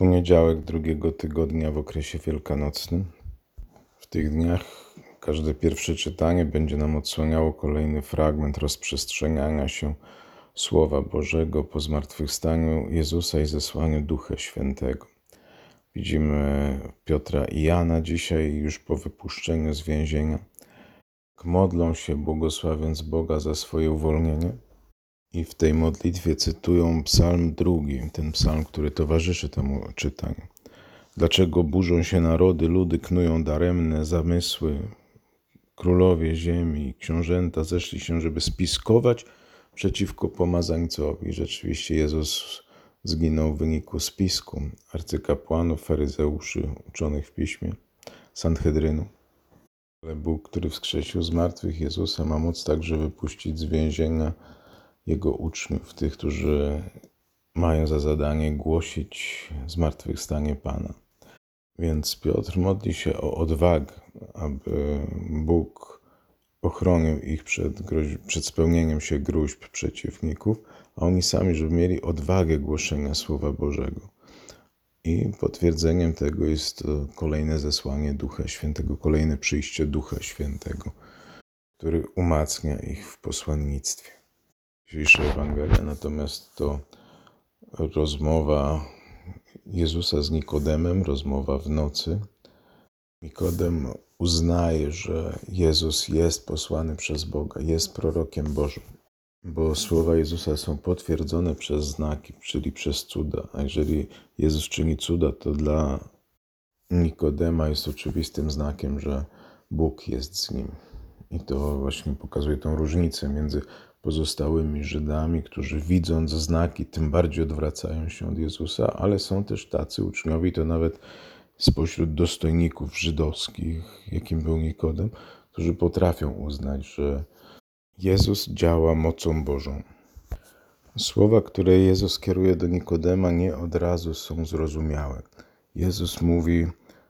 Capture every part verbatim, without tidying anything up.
Poniedziałek drugiego tygodnia w okresie wielkanocnym. W tych dniach każde pierwsze czytanie będzie nam odsłaniało kolejny fragment rozprzestrzeniania się Słowa Bożego po zmartwychwstaniu Jezusa i zesłaniu Ducha Świętego. Widzimy Piotra i Jana dzisiaj już po wypuszczeniu z więzienia. Modlą się, błogosławiąc Boga za swoje uwolnienie. I w tej modlitwie cytują psalm drugi, ten psalm, który towarzyszy temu czytaniu. Dlaczego burzą się narody, ludy knują daremne zamysły, królowie ziemi, książęta zeszli się, żeby spiskować przeciwko pomazańcowi. Rzeczywiście Jezus zginął w wyniku spisku arcykapłanów, faryzeuszy, uczonych w piśmie, Sanhedrynu. Ale Bóg, który wskrzesił z martwych Jezusa, ma moc także wypuścić z więzienia Jego uczniów, tych, którzy mają za zadanie głosić zmartwychwstanie Pana. Więc Piotr modli się o odwagę, aby Bóg ochronił ich przed, groźb, przed spełnieniem się gróźb przeciwników, a oni sami, żeby mieli odwagę głoszenia Słowa Bożego. I potwierdzeniem tego jest kolejne zesłanie Ducha Świętego, kolejne przyjście Ducha Świętego, który umacnia ich w posłannictwie. Dzisiejsza Ewangelia natomiast to rozmowa Jezusa z Nikodemem, rozmowa w nocy. Nikodem uznaje, że Jezus jest posłany przez Boga, jest prorokiem Bożym, bo słowa Jezusa są potwierdzone przez znaki, czyli przez cuda. A jeżeli Jezus czyni cuda, to dla Nikodema jest oczywistym znakiem, że Bóg jest z nim. I to właśnie pokazuje tą różnicę między pozostałymi Żydami, którzy widząc znaki, tym bardziej odwracają się od Jezusa, ale są też tacy uczniowie, to nawet spośród dostojników żydowskich, jakim był Nikodem, którzy potrafią uznać, że Jezus działa mocą Bożą. Słowa, które Jezus kieruje do Nikodema, nie od razu są zrozumiałe. Jezus mówi,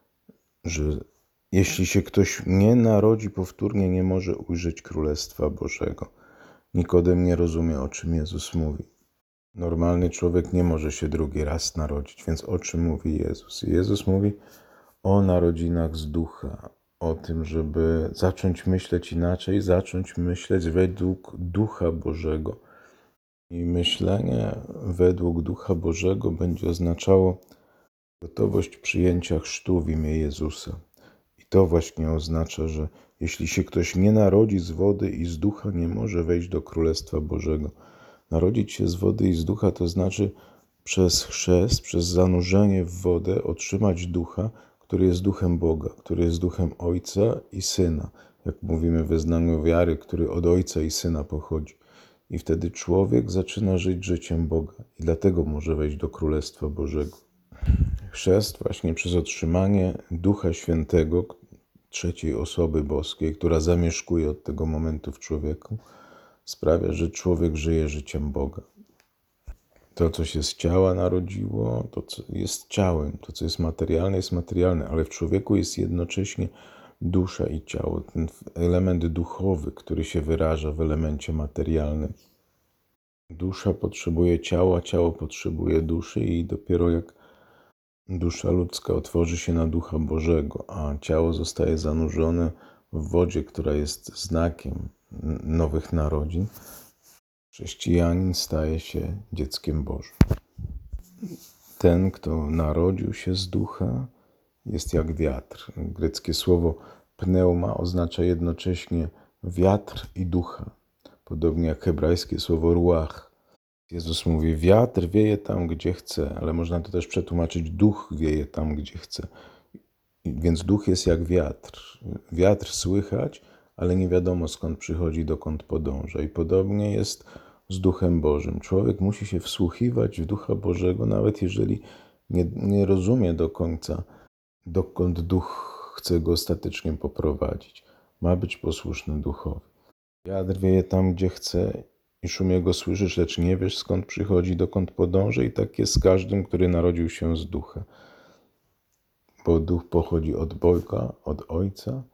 że jeśli się ktoś nie narodzi powtórnie, nie może ujrzeć Królestwa Bożego. Nikodem nie rozumie, o czym Jezus mówi. Normalny człowiek nie może się drugi raz narodzić, więc o czym mówi Jezus? Jezus mówi o narodzinach z ducha, o tym, żeby zacząć myśleć inaczej, zacząć myśleć według Ducha Bożego. I myślenie według Ducha Bożego będzie oznaczało gotowość przyjęcia chrztu w imię Jezusa. I to właśnie oznacza, że jeśli się ktoś nie narodzi z wody i z ducha, nie może wejść do Królestwa Bożego. Narodzić się z wody i z ducha to znaczy przez chrzest, przez zanurzenie w wodę otrzymać ducha, który jest duchem Boga, który jest duchem Ojca i Syna. Jak mówimy w wyznaniu wiary, który od Ojca i Syna pochodzi. I wtedy człowiek zaczyna żyć życiem Boga i dlatego może wejść do Królestwa Bożego. Chrzest właśnie przez otrzymanie Ducha Świętego, trzeciej osoby boskiej, która zamieszkuje od tego momentu w człowieku, sprawia, że człowiek żyje życiem Boga. To, co się z ciała narodziło, to, co jest ciałem, to, co jest materialne, jest materialne, ale w człowieku jest jednocześnie dusza i ciało, ten element duchowy, który się wyraża w elemencie materialnym. Dusza potrzebuje ciała, ciało potrzebuje duszy i dopiero jak dusza ludzka otworzy się na Ducha Bożego, a ciało zostaje zanurzone w wodzie, która jest znakiem nowych narodzin, chrześcijanin staje się dzieckiem Bożym. Ten, kto narodził się z ducha, jest jak wiatr. Greckie słowo pneuma oznacza jednocześnie wiatr i ducha, podobnie jak hebrajskie słowo ruach. Jezus mówi, wiatr wieje tam, gdzie chce, ale można to też przetłumaczyć, duch wieje tam, gdzie chce. Więc duch jest jak wiatr. Wiatr słychać, ale nie wiadomo skąd przychodzi, dokąd podąża. I podobnie jest z Duchem Bożym. Człowiek musi się wsłuchiwać w Ducha Bożego, nawet jeżeli nie, nie rozumie do końca, dokąd Duch chce go ostatecznie poprowadzić. Ma być posłuszny Duchowi. Wiatr wieje tam, gdzie chce i szumie go słyszysz, lecz nie wiesz skąd przychodzi, dokąd podąża. I tak jest z każdym, który narodził się z Ducha. Bo Duch pochodzi od Boga, od Ojca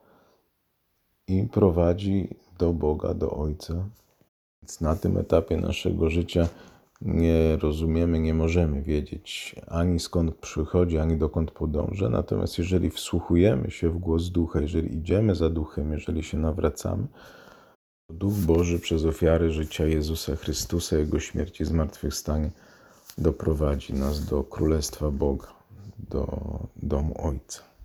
i prowadzi do Boga, do Ojca. Więc na tym etapie naszego życia nie rozumiemy, nie możemy wiedzieć ani skąd przychodzi, ani dokąd podąża. Natomiast jeżeli wsłuchujemy się w głos Ducha, jeżeli idziemy za Duchem, jeżeli się nawracamy, to Duch Boży przez ofiary życia Jezusa Chrystusa, Jego śmierci i zmartwychwstanie doprowadzi nas do Królestwa Boga, do domu Ojca.